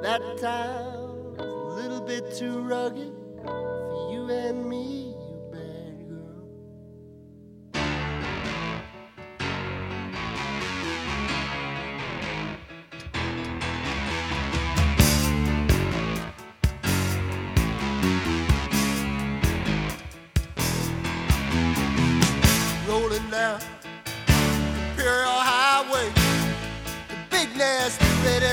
That town's a little bit too rugged for you and me, you bad girl. Rolling down Imperial Highway, the big nasty red